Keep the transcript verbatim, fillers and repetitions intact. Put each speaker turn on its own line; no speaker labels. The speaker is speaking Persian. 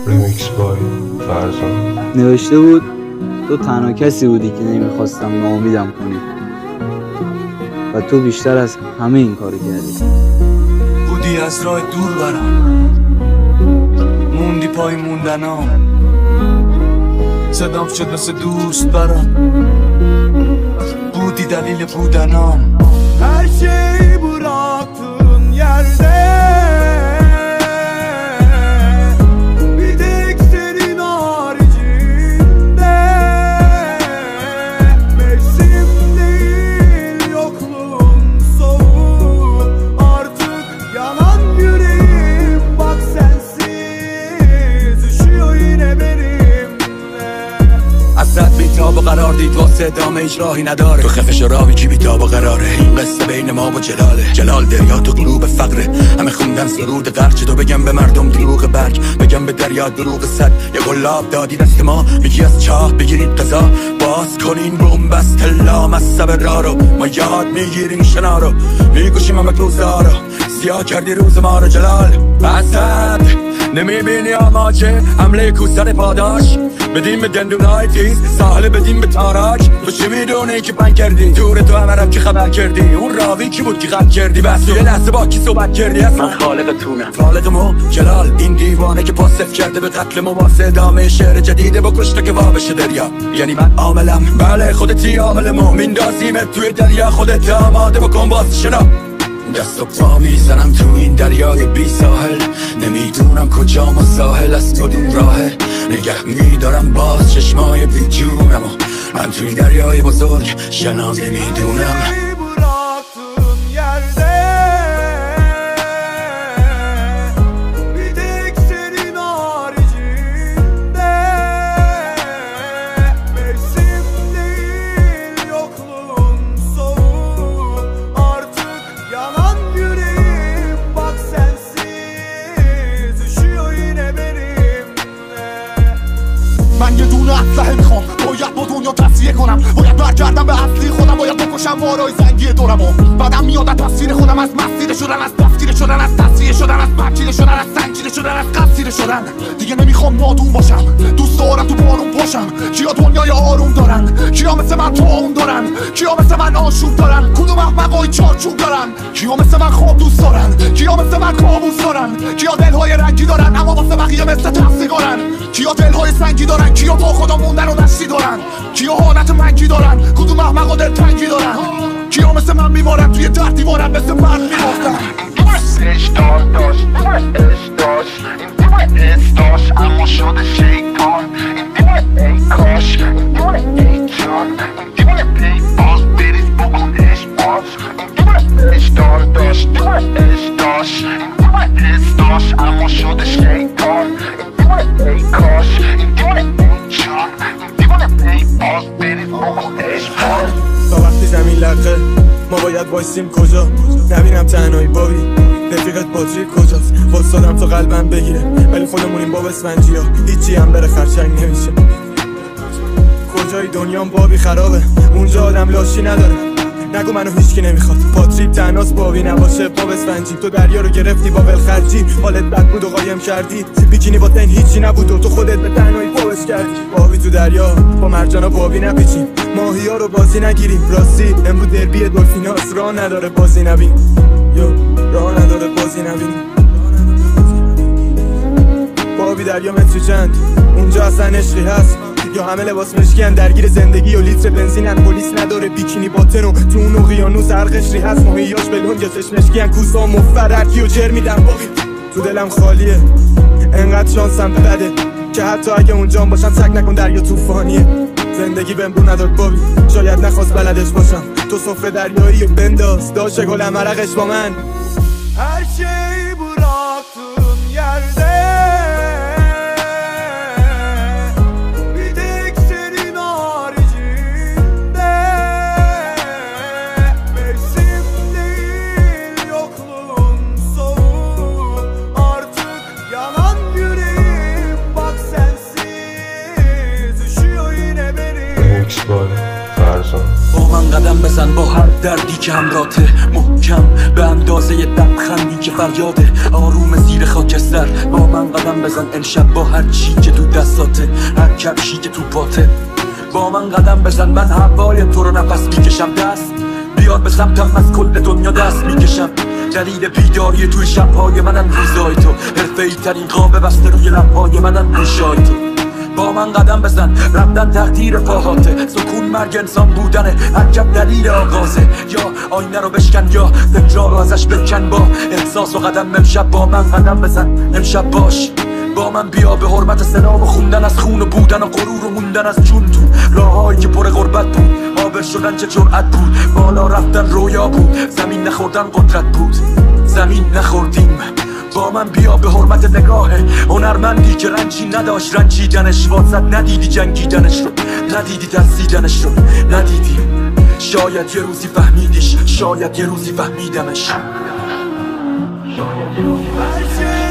ریمیکس بای فرزان.
نوشته بود تو تنها کسی بودی که نمیخواستم ناامیدم کنی و تو بیشتر از همه این کارو کردی.
بودی از راه دور برم، موندی پای موندنام، صدام شد مثل دوست برم، بودی دلیل بودنام.
Her şeyi bıraktığın yerde bir tek senin haricinde mevsim değil yokluğun soğuk artık yanan yüreğim bak sensiz üşüyor yine benimle.
اصد بیتاب و قرار دید واسه ادامه هیچ راهی نداره. تو خفش راوی کی بیتاب و قراره. این قصه بین ما و جلاله. جلال دریا تو قلوب فقره. همه خوندن سرود غرچه تو بگم به مردم دروغ برگ، بگم به دریا دروغ صد. یه گلاب دادی دست ما میگی از چاه بگیرید قضا، باز کنین بوم بست لام از سبر را رو. ما یاد میگیریم شنا رو، میگوشیم همه روزا رو. سیاه کردی روز ما رو جلال. اصد نمیبینی آماجه حمله کوسر پاداش، بدیم به دندونای تیز ساحل بدیم به تاراج. تو چی میدونی که پنگ کردی دور تو همرم که خبر کردی. اون راوی کی بود که قد کردی بس یه لحظه با کی صحبت کردی. از من خالقتونم خالق مو جلال، این دیوانه که پاسف کرده به قتل مو واسه ادامه شعر جدیده با کشته که وابشه دریا. یعنی من عاملم بله خودتی عامل مو میندازیمت توی دریا، خودت آماده بکن باز شنا. دست و پا میزنم تو این دریای بی ساحل، نمیدونم کجا ما ساحل از کدوم راهه. نگه میدارم باز چشمای بی جونم و من تو این دریای بزرگ شنا نمیدونم.
من یه دونه اسلحه میخوام، باید با دنیا تصفیه کنم، باید برگردم به اصلی خودم، باید بکشم مارای زنگی دورمو. بعدم میاد تصویر خودم از مسیر شدن، از دستگیر شدن، از تصفیه شدن، از مکیده شدن، از سنگیده شدن، از قصیده شدن. دیگه نمیخوام نادون باشم، دوست دارم تو بارون باشم. کیا دنیای آروم دارن، کیا مثل من تو اون دارن، کیا مثل من آشوب دارن، کدوم احمقای چارچوب دارن، کیا مثل من خواب دوست دارن، کیا مثل من کابوس دارن، کیا دلهای رنگی دارن اما واسه بقیه مثل تفسیرن، کیا دلهای سنگی دارن، کیا با خدا موندن و دستی دارن، کیا حالت منگی دارن، کدوم احمقا دلتنگی دارن، کیا مثل من میمارن توی در دیوارن مثل مرد میباختن.
استاش داشت استاش این دیوه استاش اما شده شیطان. این دیوه ای کاش این دیوه ای جان، این دیوه ای باز بریز بکنش باز. این دیوه استاش داشت دیوه استاش این دیوه استاش اما شده شیطان. این دیوه ای کاش این دیوه ای جان، این دیوه ای باز بریز بکنش باز.
تا وقتی زمین لقه ما باید بایستیم کجا، نبینم تنهایی بابی رفیقت باتری کجاست. واسادم تو قلبم بگیره ولی خودمونیم باب اسفنجی ها، هیچی هم بره خرچنگ نمیشه. کجای دنیام بابی خرابه، اونجا آدم لاشی نداره. نگو منو هیچکی نمیخواد، پاتریک تناس بابی نباشه باب اسفنجی. تو دریا رو گرفتی با ولخرجی، حالت بد بود و قایم کردی. بیکینی با تن هیچی نبود و تو خودت به تنهایی بابش کردی. بابی تو دریا با مرجانا بابی نپیچیم، ماهی ها رو بازی نگیریم. راستی امروز دربی دلفیناس راه نداره بازی نبین، یو راه نداره بازی نبین. بابی دریا متری چند اونجا اصلا عشقی هست یا همه لباس مشکین درگیر زندگی و لیتر بنزینن. پلیس نداره بیکینی باتن و تو اون اقیانوس هر قشری هست. ماهیاش بلون یا چشمشکین کوسا مفررکی و جر میدن. بابی تو دلم خالیه، انقدر شانسم بده که حتی اگه اونجام باشم سگ نکن دریا طوفانیه. زندگی بهم رو نداد بابی، شاید نخواست بلدش باشم. تو سفره دریایی و بنداز داشه گلم عرقش با من.
Her şeyi bıraktığın yerde bir tek senin haricinde mevsim değil yokluğun soğuk artık yanan yüreğim bak sensiz üşüyor yine benim.
ریمیکس بای فرزان.
با من قدم بزن با هر دردی که همراته محکم به هم آغازه یه لبخندی که فریاده آروم زیر خاکستر. با من قدم بزن امشب با هر چی که تو دستاته، هر کفشی که تو پاته. با من قدم بزن من هوای تو رو نفس میکشم. دست بیار به سمتم از کل دنیا دست میکشم. دلیل بیداری توی شبهای منم روزای تو، حرفه‌ای ترین قاب بسته روی لبهای منم گوشای تو. با من قدم بزن رفتن تقدیر پاهاته، سکون مرگ انسان بودنه عجب دلیل آغازه. یا آینه رو بشکن یا فکرها رو ازش بکن، با احساس و قدم امشب با من قدم بزن. امشب باش با من بیا به حرمت سلام و خوندن از خون و بودن و غرور و موندن از جون تو راههایی که پر غربت بود. آبر شدن چه جرأت بود، بالا رفتن رویا بود، زمین نخوردن قدرت بود، زمین نخوردیم. با من بیا به حرمت نگاه هنرمندی که رنجی نداشت رنجیدنش، واسد ندیدی جنگیدنش رو، ندیدی ترسیدنش رو، ندیدی. شاید یه روزی فهمیدیش، شاید یه روزی فهمیدمش. شاید یه روزی فهمیدمش.